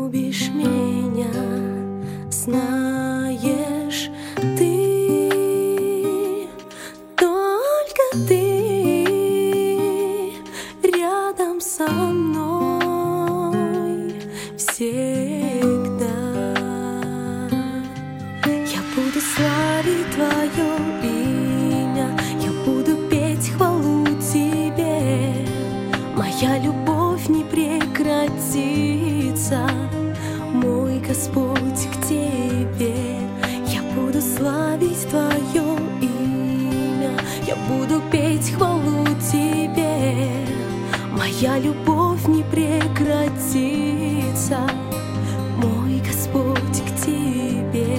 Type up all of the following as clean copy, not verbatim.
любишь меня, знаешь ты, только ты рядом со мной всегда. Я буду славить твое имя, я буду петь хвалу тебе. Моя любовь не прекратится, мой Господь, к тебе. Я буду славить твое имя, я буду петь хвалу тебе. Моя любовь не прекратится, мой Господь, к тебе.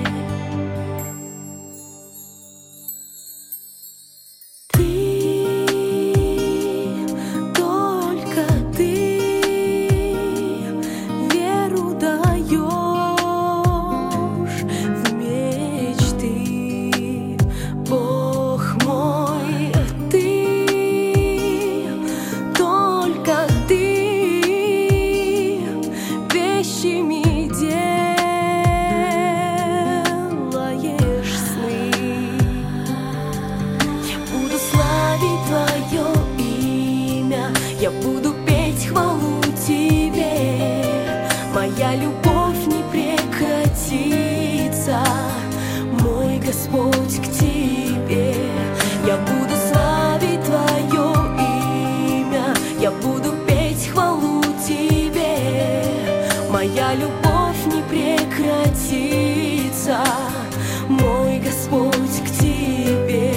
Я буду петь хвалу тебе, моя любовь не прекратится, мой Господь, к тебе. Я буду славить твое имя, я буду петь хвалу тебе, моя любовь не прекратится, мой Господь, к тебе.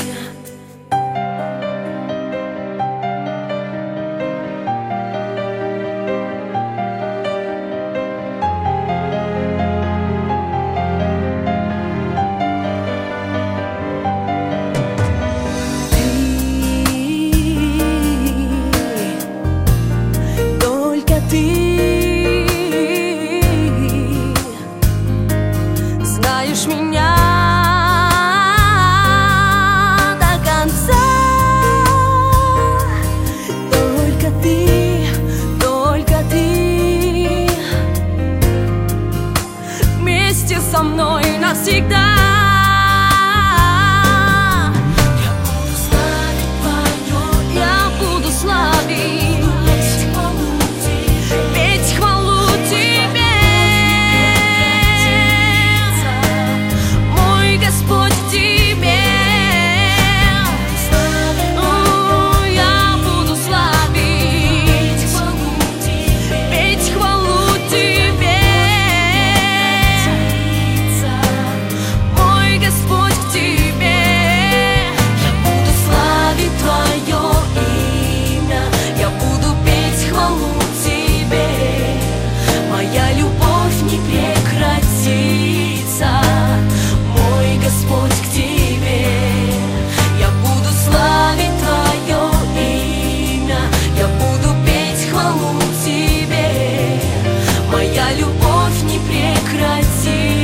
Знаешь меня до конца, только ты вместе со мной навсегда. Моя любовь не прекратится.